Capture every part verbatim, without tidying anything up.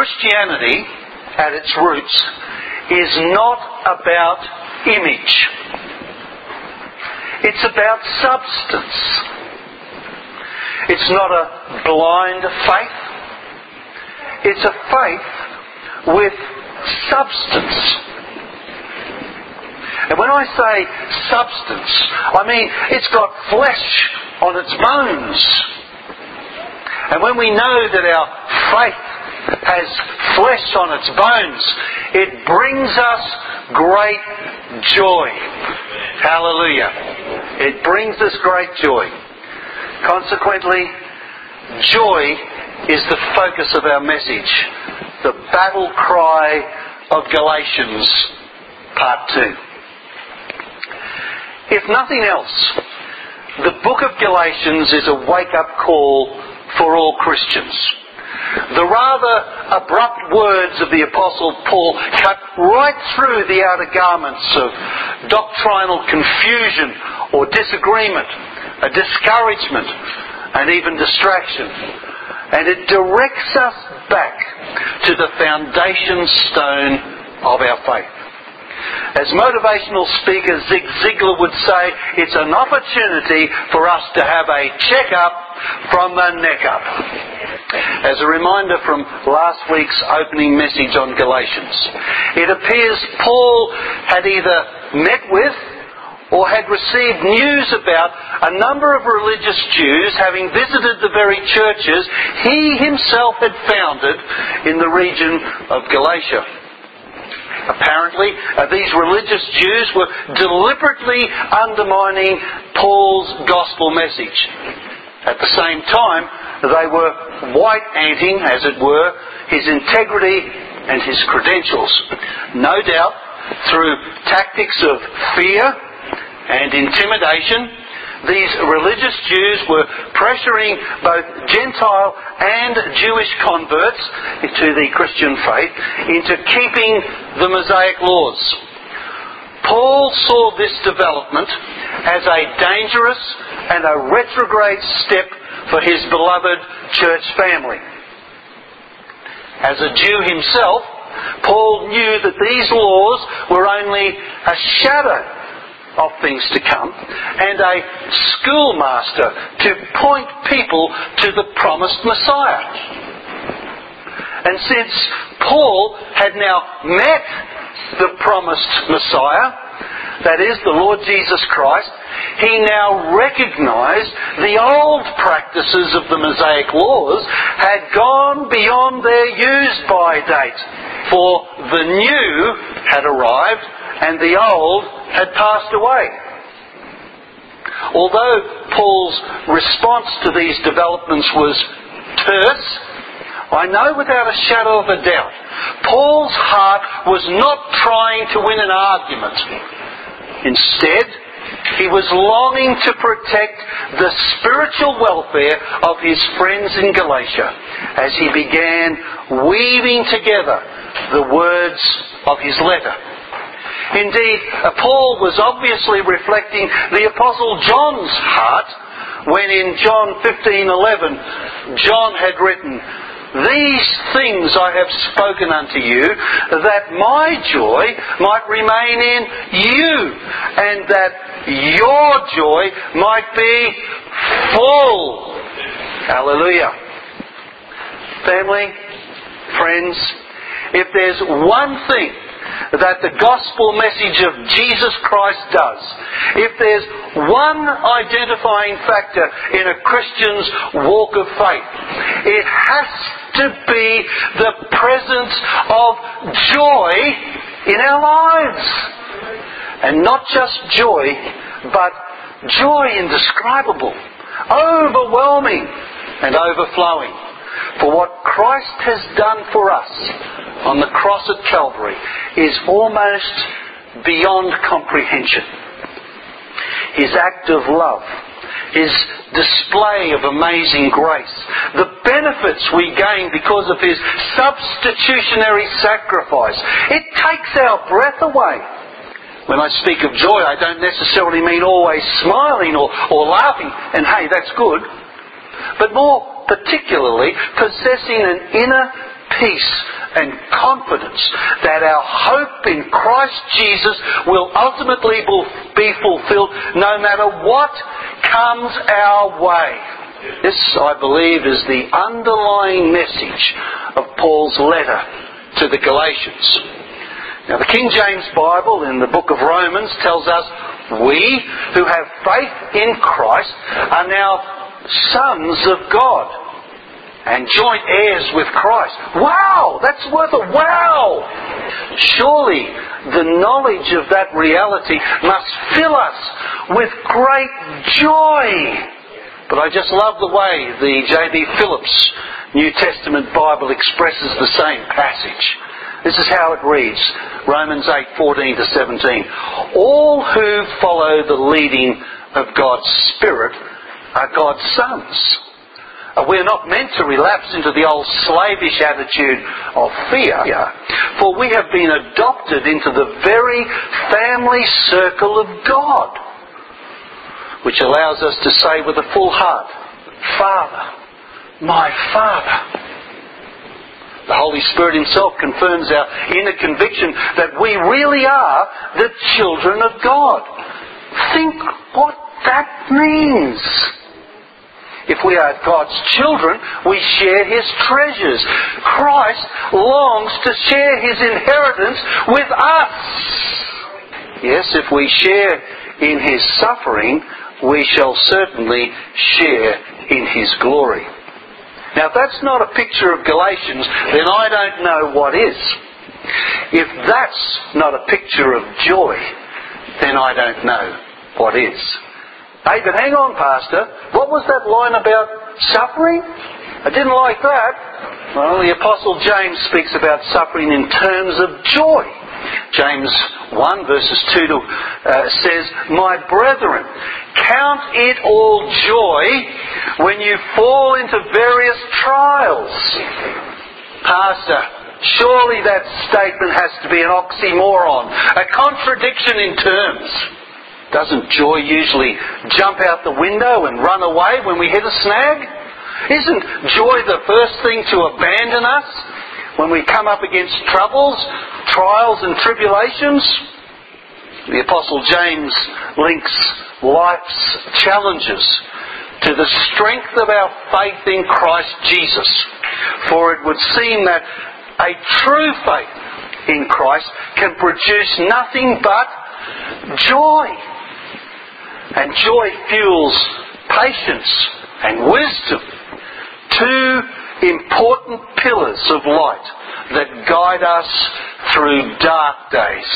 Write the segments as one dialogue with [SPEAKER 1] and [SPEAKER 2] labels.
[SPEAKER 1] Christianity, at its roots, is not about image. It's about substance. It's not a blind faith. It's a faith with substance. And when I say substance, I mean it's got flesh on its bones. And when we know that our faith has flesh on its bones, it brings us great joy. Hallelujah. It brings us great joy. Consequently, joy is the focus of our message. The battle cry of Galatians, part two. If nothing else, the book of Galatians is a wake-up call for all Christians. The rather abrupt words of the Apostle Paul cut right through the outer garments of doctrinal confusion or disagreement, a discouragement, and even distraction. And it directs us back to the foundation stone of our faith. As motivational speaker Zig Ziglar would say, it's an opportunity for us to have a check-up from the neck up. As a reminder from last week's opening message on Galatians, it appears Paul had either met with or had received news about a number of religious Jews having visited the very churches he himself had founded in the region of Galatia. Apparently, uh, these religious Jews were deliberately undermining Paul's gospel message. At the same time, they were white-anting, as it were, his integrity and his credentials. No doubt, through tactics of fear and intimidation, these religious Jews were pressuring both Gentile and Jewish converts to the Christian faith into keeping the Mosaic laws. Paul saw this development as a dangerous and a retrograde step for his beloved church family. As a Jew himself, Paul knew that these laws were only a shadow of things to come, and a schoolmaster to point people to the promised Messiah. And since Paul had now met the promised Messiah, that is, the Lord Jesus Christ, he now recognized the old practices of the Mosaic laws had gone beyond their use-by date, for the new had arrived and the old had passed away. Although Paul's response to these developments was terse, I know without a shadow of a doubt, Paul's heart was not trying to win an argument. Instead, he was longing to protect the spiritual welfare of his friends in Galatia as he began weaving together the words of his letter. Indeed, Paul was obviously reflecting the Apostle John's heart when in John fifteen eleven John had written, "These things I have spoken unto you, that my joy might remain in you, and that your joy might be full." Hallelujah. Family, friends, if there's one thing that the gospel message of Jesus Christ does, if there's one identifying factor in a Christian's walk of faith, it has to be the presence of joy in our lives. And not just joy, but joy indescribable, overwhelming and overflowing. For what Christ has done for us on the cross at Calvary is almost beyond comprehension. His act of love, His display of amazing grace, the benefits we gain because of His substitutionary sacrifice, it takes our breath away. When I speak of joy, I don't necessarily mean always smiling or, or laughing, and hey, that's good, but more particularly possessing an inner peace and confidence that our hope in Christ Jesus will ultimately be fulfilled no matter what comes our way. This, I believe, is the underlying message of Paul's letter to the Galatians. Now, the King James Bible in the book of Romans tells us we who have faith in Christ are now sons of God and joint heirs with Christ. Wow! That's worth a wow! Surely the knowledge of that reality must fill us with great joy. But I just love the way the J B Phillips New Testament Bible expresses the same passage. This is how it reads, Romans eight fourteen to seventeen. All who follow the leading of God's Spirit are God's sons. We're not meant to relapse into the old slavish attitude of fear, for we have been adopted into the very family circle of God, which allows us to say with a full heart, Father, my Father. The Holy Spirit Himself confirms our inner conviction that we really are the children of God. Think what that means. If we are God's children, we share His treasures. Christ longs to share His inheritance with us. Yes, if we share in His suffering, we shall certainly share in His glory. Now, if that's not a picture of Galatians, then I don't know what is. If that's not a picture of joy, then I don't know what is. Hey, but hang on, Pastor. What was that line about suffering? I didn't like that. Well, the Apostle James speaks about suffering in terms of joy. James one verses two to, uh, says, My brethren, count it all joy when you fall into various trials. Pastor, surely that statement has to be an oxymoron, a contradiction in terms. Doesn't joy usually jump out the window and run away when we hit a snag? Isn't joy the first thing to abandon us when we come up against troubles, trials and tribulations? The Apostle James links life's challenges to the strength of our faith in Christ Jesus. For it would seem that a true faith in Christ can produce nothing but joy. And joy fuels patience and wisdom, two important pillars of light that guide us through dark days.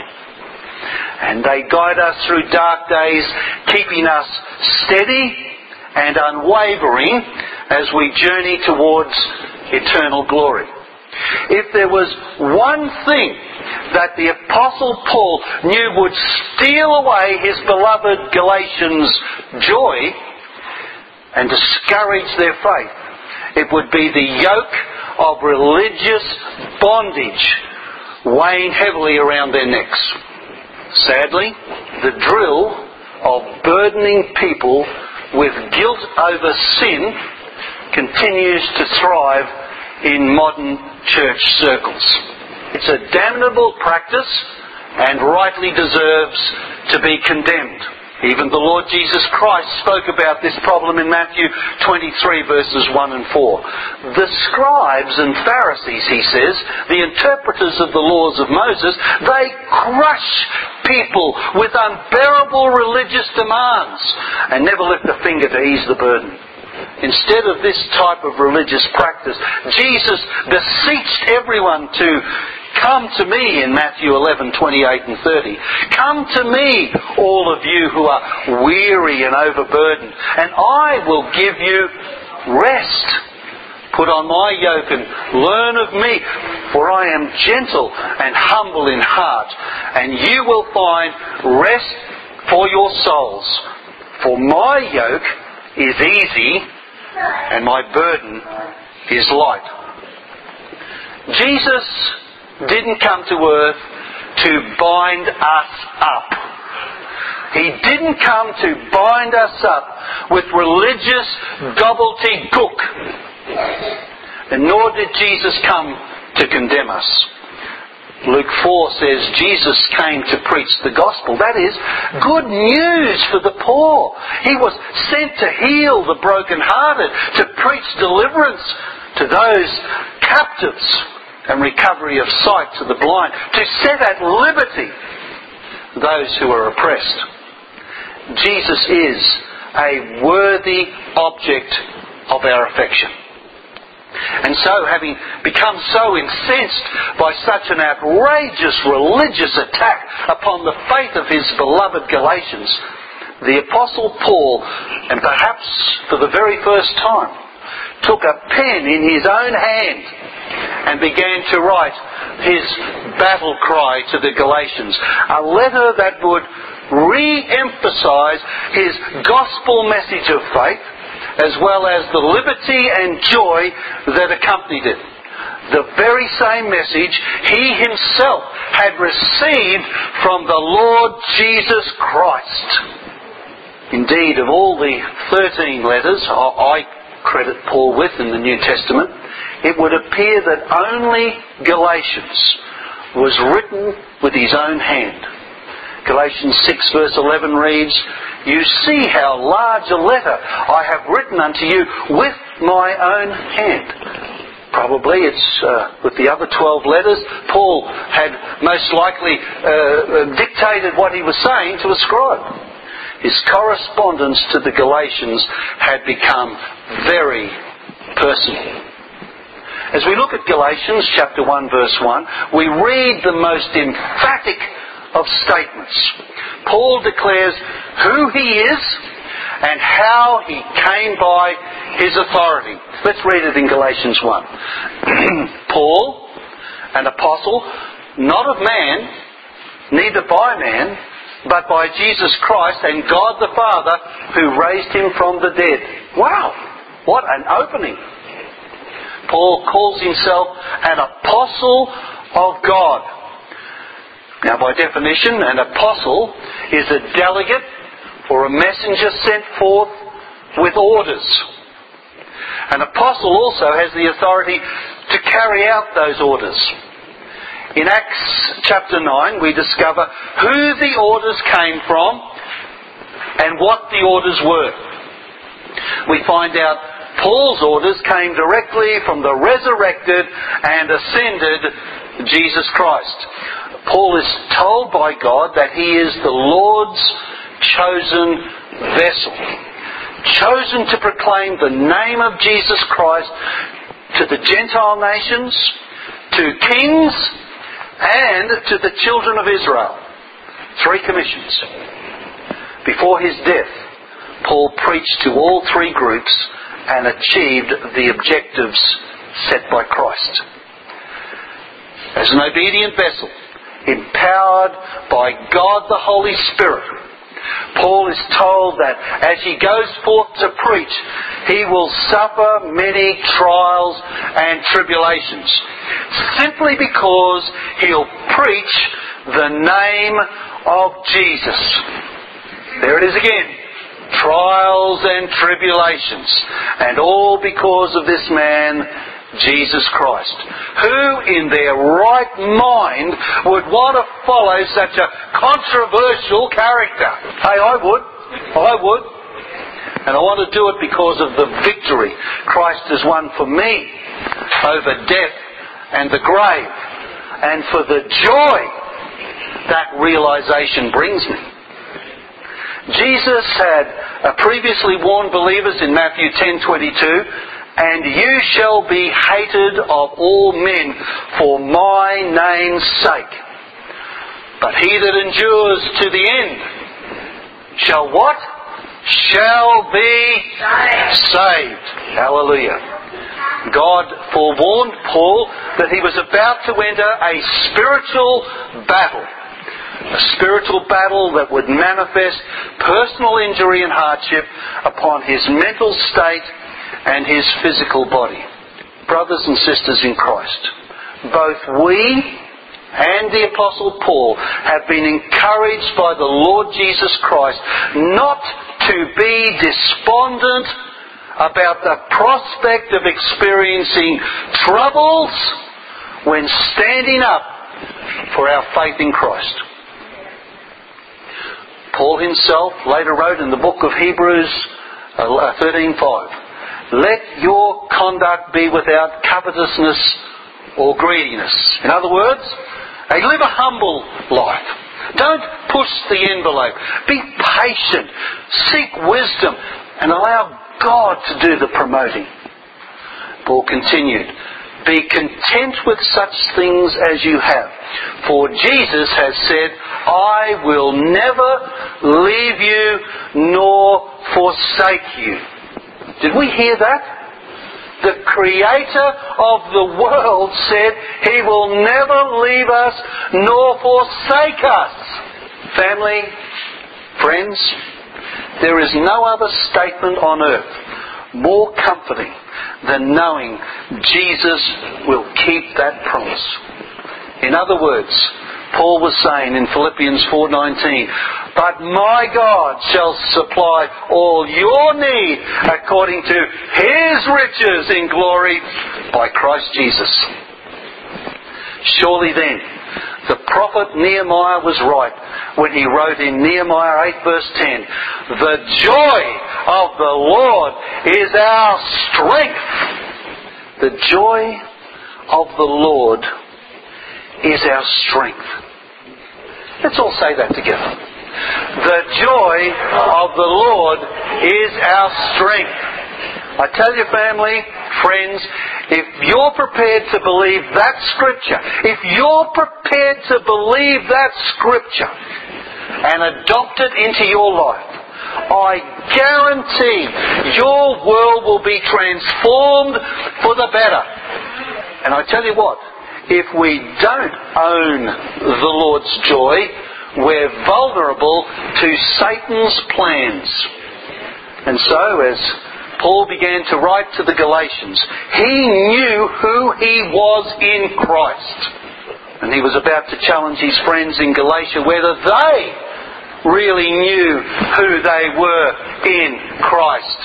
[SPEAKER 1] And they guide us through dark days, keeping us steady and unwavering as we journey towards eternal glory. If there was one thing that the Apostle Paul knew would steal away his beloved Galatians' joy and discourage their faith, it would be the yoke of religious bondage weighing heavily around their necks. Sadly, the drill of burdening people with guilt over sin continues to thrive in modern church circles. It's a damnable practice and rightly deserves to be condemned. Even the Lord Jesus Christ spoke about this problem in Matthew twenty-three verses one and four. The scribes and Pharisees, he says, the interpreters of the laws of Moses, they crush people with unbearable religious demands and never lift a finger to ease the burden. Instead of this type of religious practice, Jesus beseeched everyone to come to me in Matthew eleven, twenty-eight and thirty. Come to me, all of you who are weary and overburdened, and I will give you rest. Put on my yoke and learn of me, for I am gentle and humble in heart, and you will find rest for your souls. For my yoke is easy and my burden is light. Jesus didn't come to earth to bind us up. He didn't come to bind us up with religious gobbledygook. And nor did Jesus come to condemn us. Luke four says Jesus came to preach the gospel. That is, good news for the poor. He was sent to heal the brokenhearted, to preach deliverance to those captives and recovery of sight to the blind, to set at liberty those who are oppressed. Jesus is a worthy object of our affection. And so, having become so incensed by such an outrageous religious attack upon the faith of his beloved Galatians, the Apostle Paul, and perhaps for the very first time, took a pen in his own hand and began to write his battle cry to the Galatians, a letter that would re-emphasise his gospel message of faith, as well as the liberty and joy that accompanied it. The very same message he himself had received from the Lord Jesus Christ. Indeed, of all the thirteen letters I credit Paul with in the New Testament, it would appear that only Galatians was written with his own hand. Galatians six verse eleven reads, "You see how large a letter I have written unto you with my own hand." Probably it's uh, with the other twelve letters Paul had most likely uh, dictated what he was saying to a scribe. His correspondence to the Galatians had become very personal. As we look at Galatians chapter one verse one, we read the most emphatic of statements. Paul declares who he is and how he came by his authority. Let's read it in Galatians one. Paul, an apostle, not of man, neither by man, but by Jesus Christ and God the Father who raised him from the dead. Wow, what an opening. Paul calls himself an apostle of God. Now, by definition, an apostle is a delegate or a messenger sent forth with orders. An apostle also has the authority to carry out those orders. In Acts chapter nine, we discover who the orders came from and what the orders were. We find out Paul's orders came directly from the resurrected and ascended Jesus Christ. Paul is told by God that he is the Lord's chosen vessel, chosen to proclaim the name of Jesus Christ to the Gentile nations, to kings, and to the children of Israel. Three commissions. Before his death, Paul preached to all three groups and achieved the objectives set by Christ. As an obedient vessel, empowered by God the Holy Spirit, Paul is told that as he goes forth to preach, he will suffer many trials and tribulations, simply because he'll preach the name of Jesus. There it is again. Trials and tribulations, and all because of this man, Jesus Christ. Who in their right mind would want to follow such a controversial character? Hey, I would. I would. And I want to do it because of the victory Christ has won for me over death and the grave, and for the joy that realization brings me. Jesus had previously warned believers in Matthew ten twenty-two, "And you shall be hated of all men for my name's sake. But he that endures to the end shall" what? "Shall be saved." Hallelujah. God forewarned Paul that he was about to enter a spiritual battle. A spiritual battle that would manifest personal injury and hardship upon his mental state and his physical body. Brothers and sisters in Christ, both we and the Apostle Paul have been encouraged by the Lord Jesus Christ not to be despondent about the prospect of experiencing troubles when standing up for our faith in Christ. Paul himself later wrote in the book of Hebrews thirteen five, "Let your conduct be without covetousness or greediness." In other words, hey, live a humble life. Don't push the envelope. Be patient. Seek wisdom and allow God to do the promoting. Paul continued, "Be content with such things as you have. For Jesus has said, I will never leave you nor forsake you." Did we hear that? The Creator of the world said He will never leave us nor forsake us. Family, friends, there is no other statement on earth more comforting than knowing Jesus will keep that promise. In other words, Paul was saying in Philippians four nineteen, "But my God shall supply all your need according to His riches in glory by Christ Jesus." Surely then, the prophet Nehemiah was right when he wrote in Nehemiah eight verse ten, "The joy of the Lord is our strength." The joy of the Lord is our strength. Let's all say that together. The joy of the Lord is our strength. I tell you, family, friends, if you're prepared to believe that scripture, if you're prepared to believe that scripture and adopt it into your life, I guarantee your world will be transformed for the better. And I tell you what, if we don't own the Lord's joy, we're vulnerable to Satan's plans. And so, as Paul began to write to the Galatians, he knew who he was in Christ. And he was about to challenge his friends in Galatia whether they really knew who they were in Christ.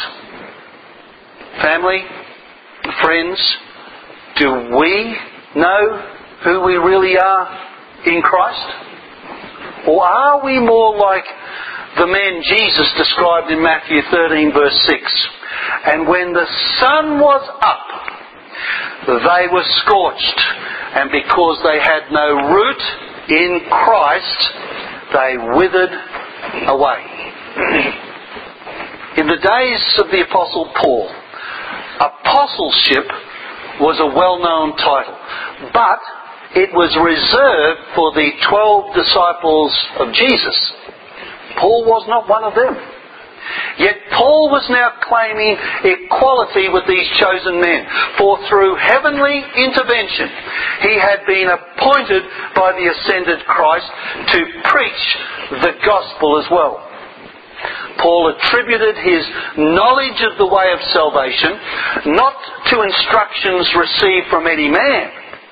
[SPEAKER 1] Family, friends, do we know who we really are in Christ? Or are we more like the men Jesus described in Matthew thirteen verse six? "And when the sun was up, they were scorched, and because they had no root in Christ, they withered away." In the days of the Apostle Paul, apostleship was a well-known title, but it was reserved for the twelve disciples of Jesus. Paul was not one of them. Yet Paul was now claiming equality with these chosen men, for through heavenly intervention he had been appointed by the ascended Christ to preach the gospel as well. Paul attributed his knowledge of the way of salvation not to instructions received from any man,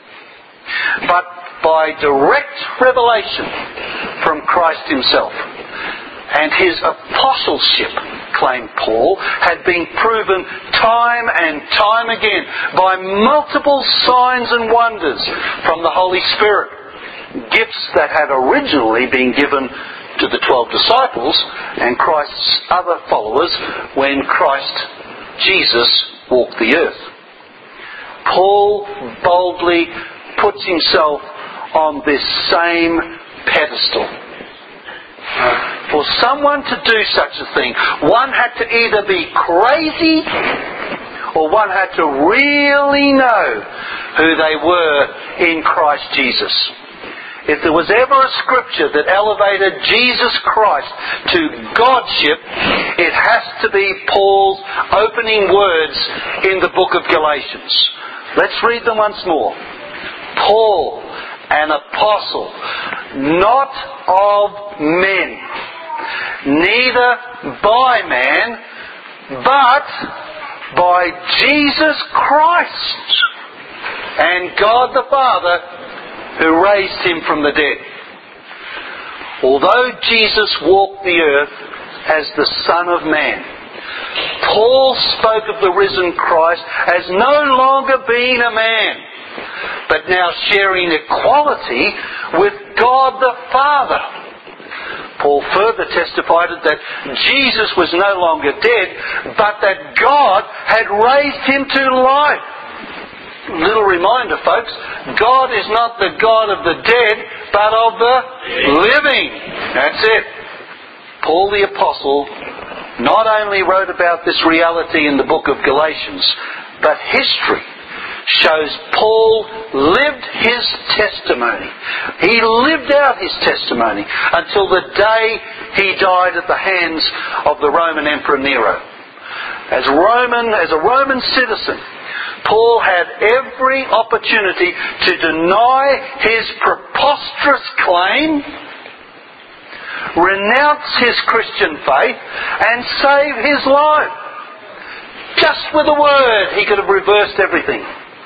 [SPEAKER 1] but by direct revelation from Christ himself. And his apostleship, claimed Paul, had been proven time and time again by multiple signs and wonders from the Holy Spirit, gifts that had originally been given to the twelve disciples and Christ's other followers when Christ Jesus walked the earth. Paul boldly puts himself on this same pedestal. For someone to do such a thing, one had to either be crazy or one had to really know who they were in Christ Jesus. If there was ever a scripture that elevated Jesus Christ to Godship, it has to be Paul's opening words in the book of Galatians. Let's read them once more. Paul, an apostle, not of men, neither by man, but by Jesus Christ and God the Father who raised him from the dead. Although Jesus walked the earth as the Son of Man, Paul spoke of the risen Christ as no longer being a man, but now sharing equality with God the Father. Paul further testified that Jesus was no longer dead, but that God had raised him to life. Little reminder, folks, God is not the God of the dead, but of the living. That's it. Paul the Apostle not only wrote about this reality in the book of Galatians, but history shows Paul lived his testimony. He lived out his testimony until the day he died at the hands of the Roman Emperor Nero. As Roman, as a Roman citizen, Paul had every opportunity to deny his preposterous claim, renounce his Christian faith, and save his life. Just with a word, he could have reversed everything.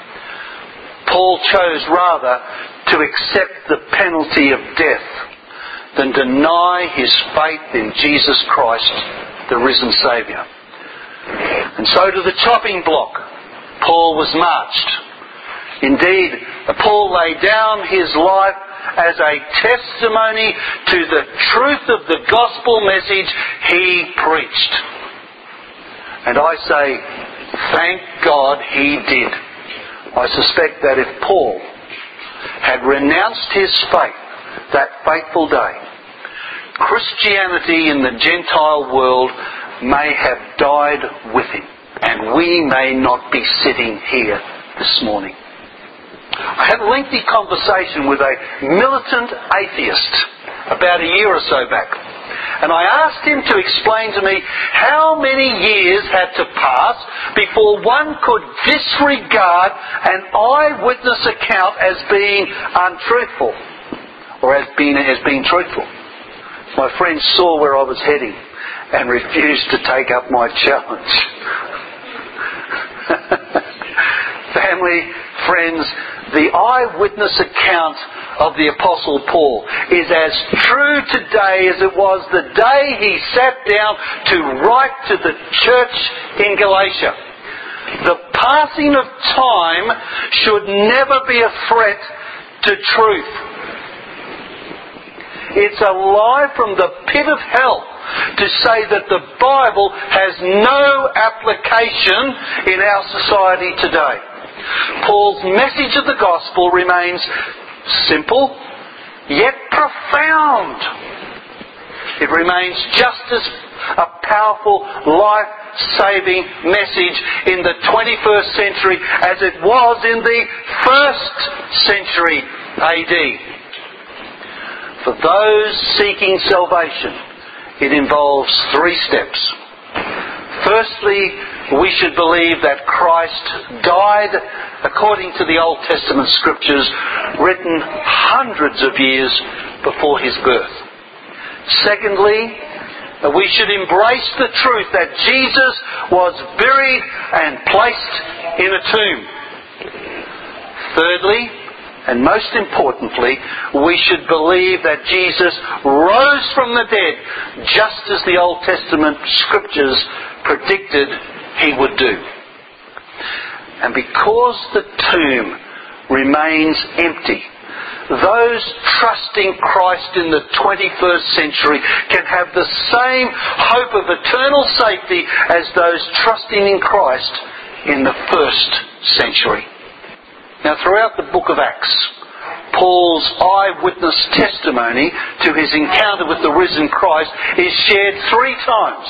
[SPEAKER 1] Paul chose rather to accept the penalty of death than deny his faith in Jesus Christ, the risen Saviour. And so to the chopping block, Paul was marched. Indeed, Paul laid down his life as a testimony to the truth of the gospel message he preached. And I say, thank God he did. I suspect that if Paul had renounced his faith that fateful day, Christianity in the Gentile world may have died with him, and we may not be sitting here this morning. I had a lengthy conversation with a militant atheist about a year or so back, and I asked him to explain to me how many years had to pass before one could disregard an eyewitness account as being untruthful, or as being, as being truthful. My friend saw where I was heading and refused to take up my challenge. Family, friends, the eyewitness account of the Apostle Paul is as true today as it was the day he sat down to write to the church in Galatia. The passing of time should never be a threat to truth. It's a lie from the pit of hell to say that the Bible has no application in our society today. Paul's message of the gospel remains simple, yet profound. It remains just as a powerful, life-saving message in the twenty-first century as it was in the first century A D. For those seeking salvation, it involves three steps. Firstly, we should believe that Christ died according to the Old Testament scriptures written hundreds of years before his birth. Secondly, we should embrace the truth that Jesus was buried and placed in a tomb. Thirdly, and most importantly, we should believe that Jesus rose from the dead, just as the Old Testament scriptures predicted he would do. And because the tomb remains empty, those trusting Christ in the twenty-first century can have the same hope of eternal safety as those trusting in Christ in the first century. Now, throughout the book of Acts, Paul's eyewitness testimony to his encounter with the risen Christ is shared three times.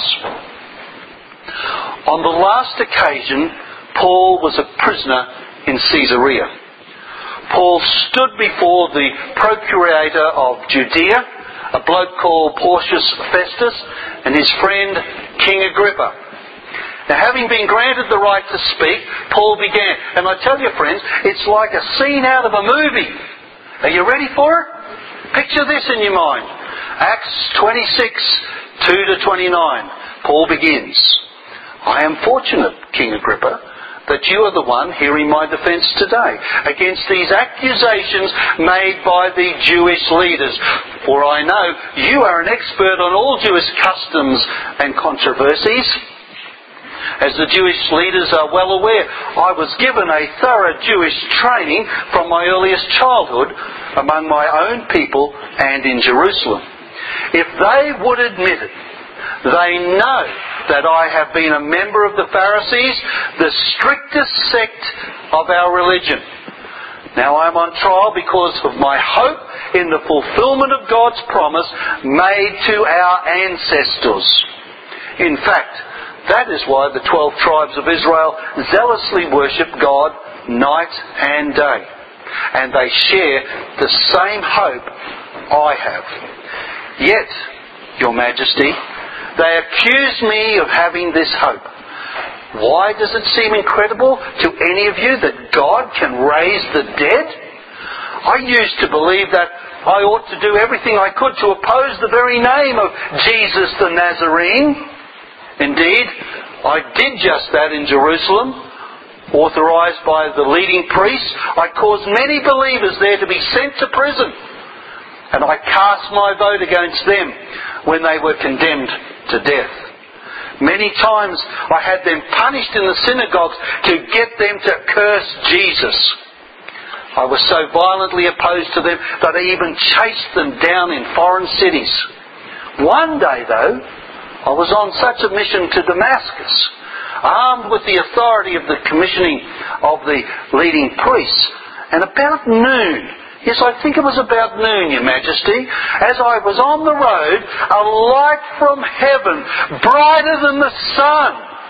[SPEAKER 1] On the last occasion, Paul was a prisoner in Caesarea. Paul stood before the procurator of Judea, a bloke called Porcius Festus, and his friend King Agrippa. Now, having been granted the right to speak, Paul began. And I tell you, friends, it's like a scene out of a movie. Are you ready for it? Picture this in your mind. Acts twenty-six, two to twenty-nine. Paul begins. I am fortunate, King Agrippa, that you are the one hearing my defence today against these accusations made by the Jewish leaders. For I know you are an expert on all Jewish customs and controversies. As the Jewish leaders are well aware, I was given a thorough Jewish training from my earliest childhood among my own people and in Jerusalem. If they would admit it, they know that I have been a member of the Pharisees, the strictest sect of our religion. Now I am on trial because of my hope in the fulfillment of God's promise made to our ancestors. In fact, that is why the twelve tribes of Israel zealously worship God night and day. And they share the same hope I have. Yet, Your Majesty, they accuse me of having this hope. Why does it seem incredible to any of you that God can raise the dead? I used to believe that I ought to do everything I could to oppose the very name of Jesus the Nazarene. Indeed, I did just that in Jerusalem. Authorised by the leading priests, I caused many believers there to be sent to prison. And I cast my vote against them when they were condemned to death. Many times I had them punished in the synagogues to get them to curse Jesus. I was so violently opposed to them that I even chased them down in foreign cities. One day, though, I was on such a mission to Damascus, armed with the authority of the commissioning of the leading priests. And about noon, yes, I think it was about noon, Your Majesty, as I was on the road, a light from heaven, brighter than the sun,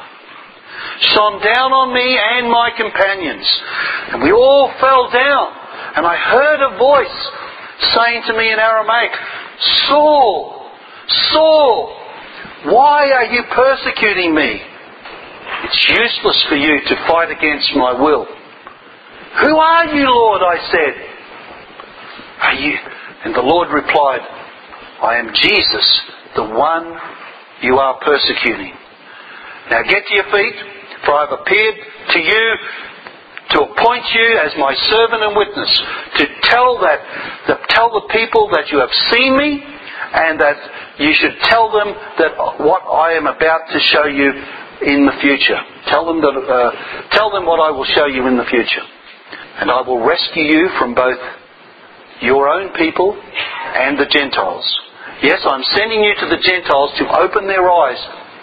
[SPEAKER 1] shone down on me and my companions. And we all fell down, and I heard a voice saying to me in Aramaic, "Saul, Saul, why are you persecuting me? It's useless for you to fight against my will." "Who are you, Lord?" I said. "Are you?" And the Lord replied, "I am Jesus, the one you are persecuting. Now get to your feet, for I have appeared to you to appoint you as my servant and witness, to tell that, to tell the people that you have seen me, and that you should tell them that what I am about to show you in the future. Tell them that, uh, tell them what I will show you in the future. And I will rescue you from both your own people and the Gentiles. Yes, I'm sending you to the Gentiles to open their eyes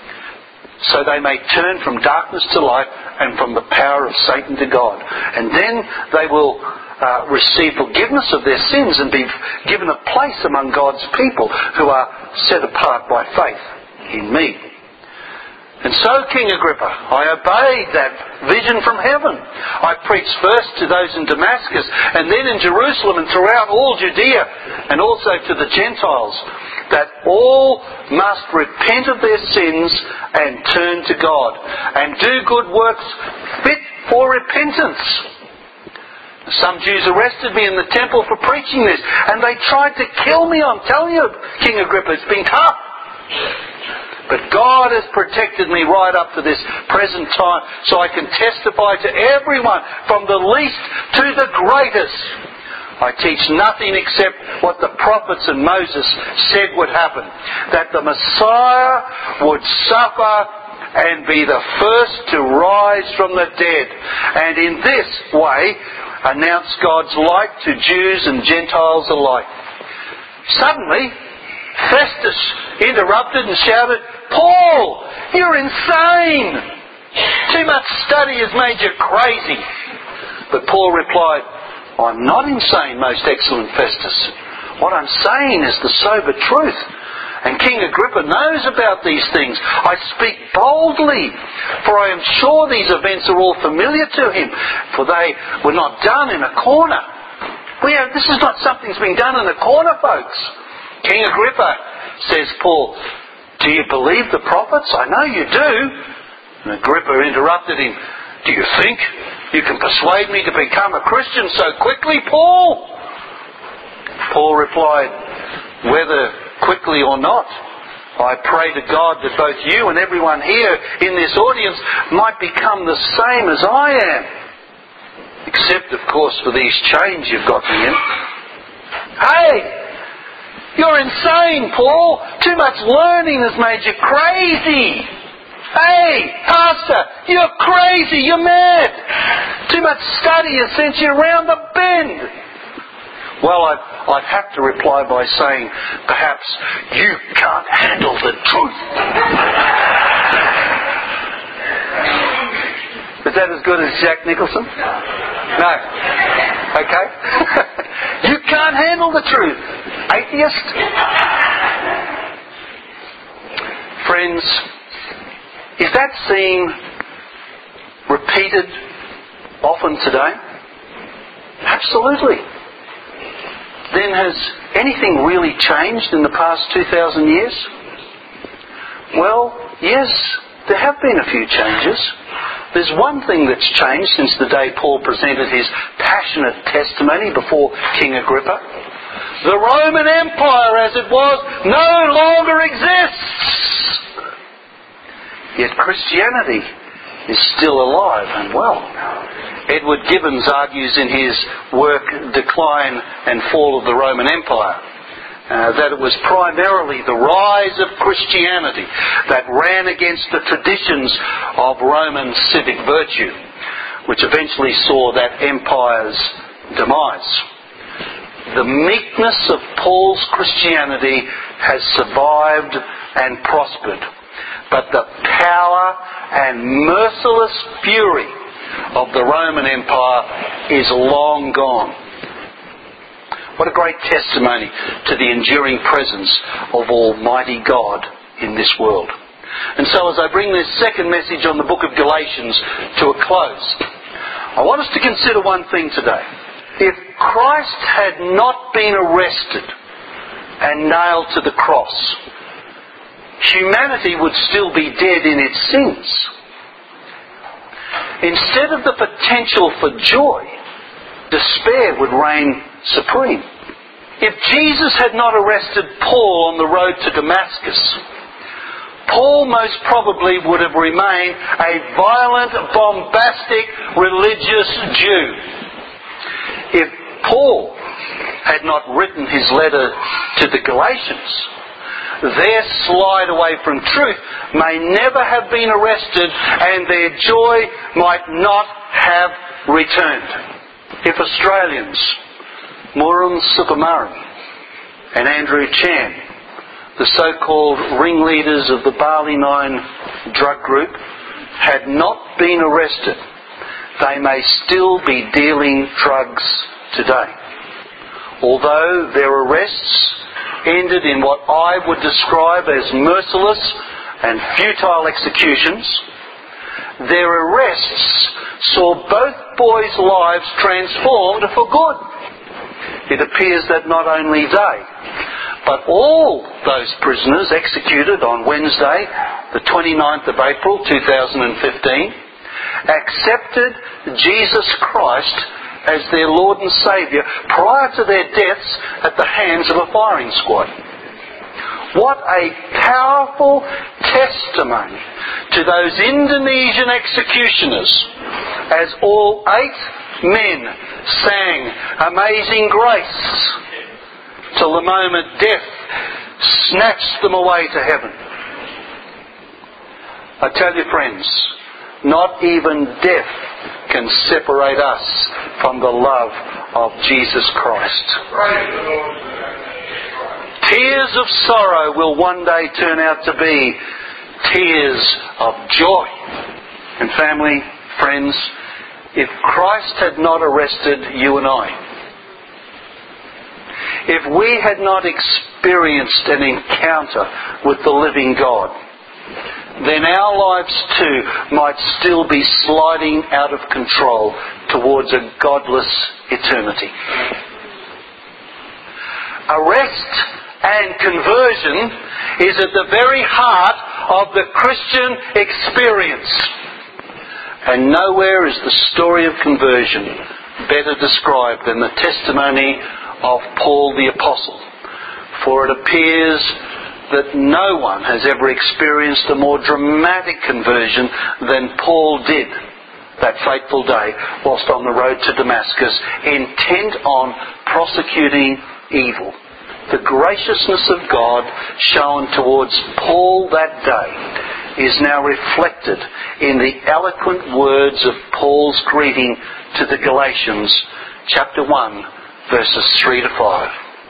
[SPEAKER 1] so they may turn from darkness to light and from the power of Satan to God. And then they will uh, receive forgiveness of their sins and be given a place among God's people who are set apart by faith in me." And so, King Agrippa, I obeyed that vision from heaven. I preached first to those in Damascus, and then in Jerusalem and throughout all Judea, and also to the Gentiles, that all must repent of their sins and turn to God, and do good works fit for repentance. Some Jews arrested me in the temple for preaching this, and they tried to kill me. I'm telling you, King Agrippa, it's been tough. But God has protected me right up to this present time, so I can testify to everyone, from the least to the greatest. I teach nothing except what the prophets and Moses said would happen, that the Messiah would suffer and be the first to rise from the dead, and in this way announce God's light to Jews and Gentiles alike. Suddenly, Festus interrupted and shouted, "Paul, you're insane! Too much study has made you crazy." But Paul replied, "I'm not insane, most excellent Festus. What I'm saying is the sober truth. And King Agrippa knows about these things. I speak boldly, for I am sure these events are all familiar to him, for they were not done in a corner." We have, this is not something that's been done in a corner, folks. "King Agrippa," says Paul, "do you believe the prophets? I know you do." And Agrippa interrupted him, "Do you think you can persuade me to become a Christian so quickly, Paul?" Paul replied, "Whether quickly or not, I pray to God that both you and everyone here in this audience might become the same as I am. Except, of course, for these chains you've got me in." "Hey! You're insane, Paul. Too much learning has made you crazy." Hey, Pastor, you're crazy, you're mad. Too much study has sent you around the bend. Well, I'd, I'd have to reply by saying, perhaps you can't handle the truth. Is that as good as Jack Nicholson? No. Okay. You can't handle the truth, atheist. Friends, is that scene repeated often today? Absolutely. Then has anything really changed in the past two thousand years? Well, yes, there have been a few changes. There's one thing that's changed since the day Paul presented his passionate testimony before King Agrippa. The Roman Empire, as it was, no longer exists. Yet Christianity is still alive and well. Edward Gibbons argues in his work Decline and Fall of the Roman Empire uh, that it was primarily the rise of Christianity that ran against the traditions of Roman civic virtue, which eventually saw that empire's demise. The meekness of Paul's Christianity has survived and prospered, but the power and merciless fury of the Roman Empire is long gone. What a great testimony to the enduring presence of Almighty God in this world. And so as I bring this second message on the book of Galatians to a close, I want us to consider one thing today. If Christ had not been arrested and nailed to the cross, humanity would still be dead in its sins. Instead of the potential for joy, despair would reign supreme. If Jesus had not arrested Paul on the road to Damascus, Paul most probably would have remained a violent, bombastic, religious Jew. If Paul had not written his letter to the Galatians, their slide away from truth may never have been arrested and their joy might not have returned. If Australians, Murun Sukumaran and Andrew Chan, the so-called ringleaders of the Bali Nine drug group, had not been arrested, they may still be dealing drugs today. Although their arrests ended in what I would describe as merciless and futile executions, their arrests saw both boys' lives transformed for good. It appears that not only they, but all those prisoners executed on Wednesday, the twenty-ninth of April two thousand fifteen, accepted Jesus Christ as their Lord and Saviour prior to their deaths at the hands of a firing squad. What a powerful testimony to those Indonesian executioners as all eight men sang Amazing Grace till the moment death snatched them away to heaven. I tell you, friends, not even death can separate us from the love of Jesus Christ. Tears of sorrow will one day turn out to be tears of joy. And family, friends, if Christ had not arrested you and I, if we had not experienced an encounter with the living God, then our lives too might still be sliding out of control towards a godless eternity. Arrest and conversion is at the very heart of the Christian experience. And nowhere is the story of conversion better described than the testimony of Paul the Apostle. For it appears that no one has ever experienced a more dramatic conversion than Paul did that fateful day whilst on the road to Damascus, intent on prosecuting evil. The graciousness of God shown towards Paul that day is now reflected in the eloquent words of Paul's greeting to the Galatians, chapter one, verses three to five.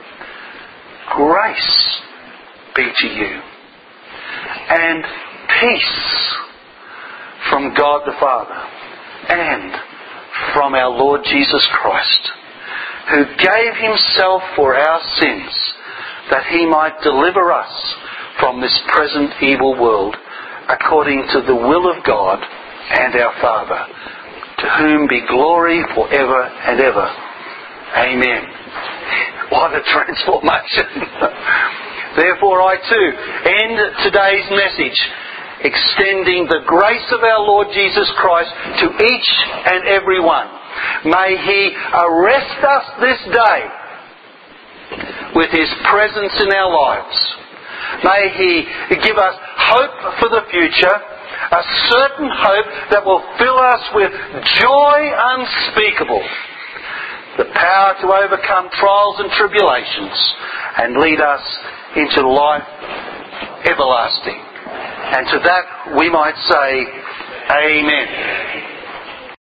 [SPEAKER 1] Grace be to you, and peace from God the Father, and from our Lord Jesus Christ, who gave himself for our sins, that he might deliver us from this present evil world, according to the will of God and our Father, to whom be glory for ever and ever. Amen. What a transformation. Therefore I too end today's message extending the grace of our Lord Jesus Christ to each and every one. May he arrest us this day with his presence in our lives. May he give us hope for the future, a certain hope that will fill us with joy unspeakable, the power to overcome trials and tribulations, and lead us into life everlasting. And to that we might say, Amen.